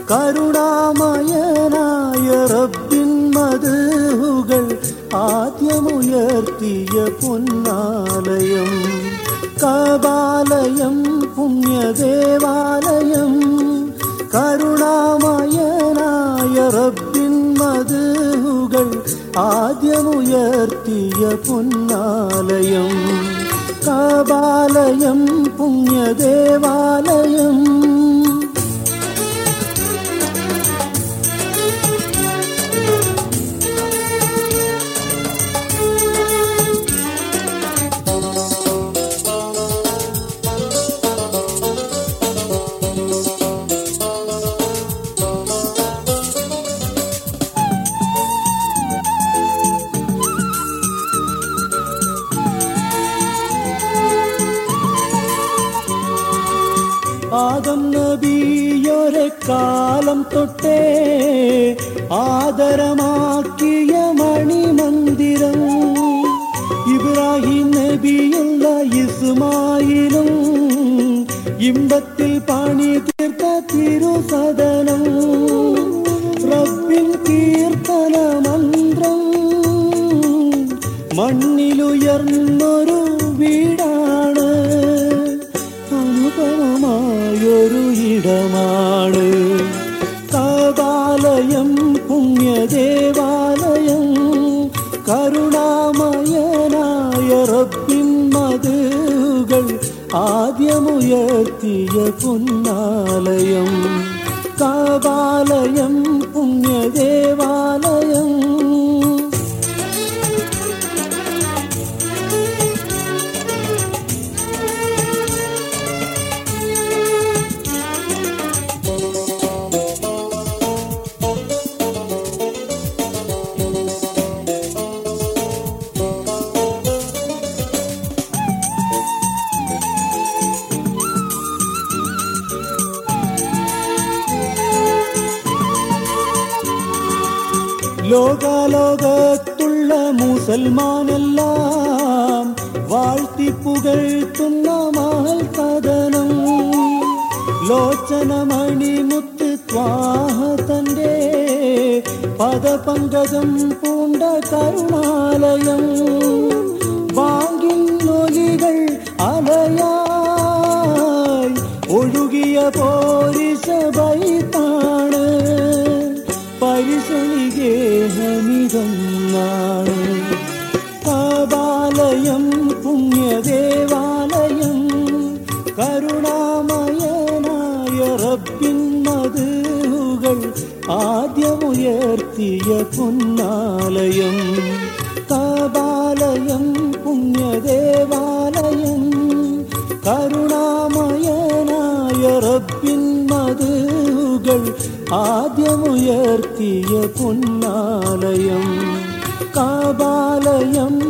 കരുണാമയനായ റബ്ബിൻ മദ്ഹുകൾ ആദ്യമുയർത്തിയ പൊന്നാലയം, കഅബാലയം പുണ്യദേവാലയം. കരുണാമയനായ റബ്ബിൻ മദ്ഹുകൾ ആദ്യമുയർത്തിയ പൊന്നാലയം, കഅബാലയം പുണ്യദേവാലയം. ആദം നബിയൊരെ കാലം തൊട്ടേ ആദരമാക്കിയ മണിമന്ദിരം, ഇബ്രാഹിം നബിയുള്ള ഇസ്മായിലും ഇമ്പത്തിൽ പണി തീർത്ത തിരുസദനം. റബ്ബിൻ കീർത്തന മന്ത്രം മണ്ണിലുയർന്നൊരു വീടാണ്, അനുപമമായൊരു ഇടമാണ്. കഅബാലയം പുണ്യദേവാലയം, കരുണാമയനായ റബ്ബിൻ മദ്ഹുകൾ ആദ്യമുയർത്തിയ പൊന്നാലയം, കഅബാലയം പുണ്യദേവാലയം. ലോകാലോകത്തുള്ള മുസൽമാനെല്ലാം വാഴ്ത്തിപ്പുകഴ്ത്തുന്ന മഹൽകഥനം, ലോചനമണിമുത്ത് ത്വാഹ തന്റെ പദപങ്കജം പൂണ്ട കരുണാലയം. വാങ്ങിൻ ഒലികൾ അലയായി ഒഴുകിയ പോരിശ ബൈത്താണ്, പരിശണികേഹമിതൊന്നാണ്. കഅബാലയം പുണ്യദേവാലയം, കരുണാമയനായ റബ്ബിൻ മദ്ഹുകൾ ആദ്യമുയർത്തിയ പൊന്നാലയം, കഅബാലയം പുണ്യദേവാലയം. കരുണാമയനായ റബ്ബിൻ മദ്ഹുകൾ ആദ്യമുയർത്തിയ പൊന്നാലയം, കഅബാലയം